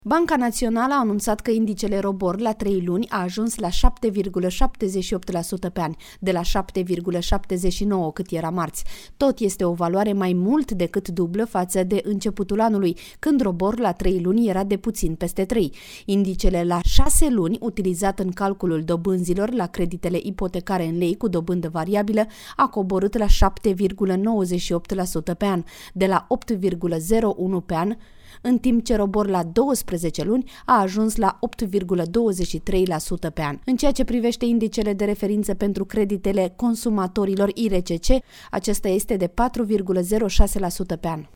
Banca Națională a anunțat că indicele ROBOR la 3 luni a ajuns la 7,78% pe an, de la 7,79% cât era marți. Tot este o valoare mai mult decât dublă față de începutul anului, când ROBOR la 3 luni era de puțin peste 3. Indicele la 6 luni, utilizat în calculul dobânzilor la creditele ipotecare în lei cu dobândă variabilă, a coborât la 7,98% pe an, de la 8,01% pe an, în timp ce ROBOR la 12 luni a ajuns la 8,23% pe an. În ceea ce privește indicele de referință pentru creditele consumatorilor IRCC, acesta este de 4,06% pe an.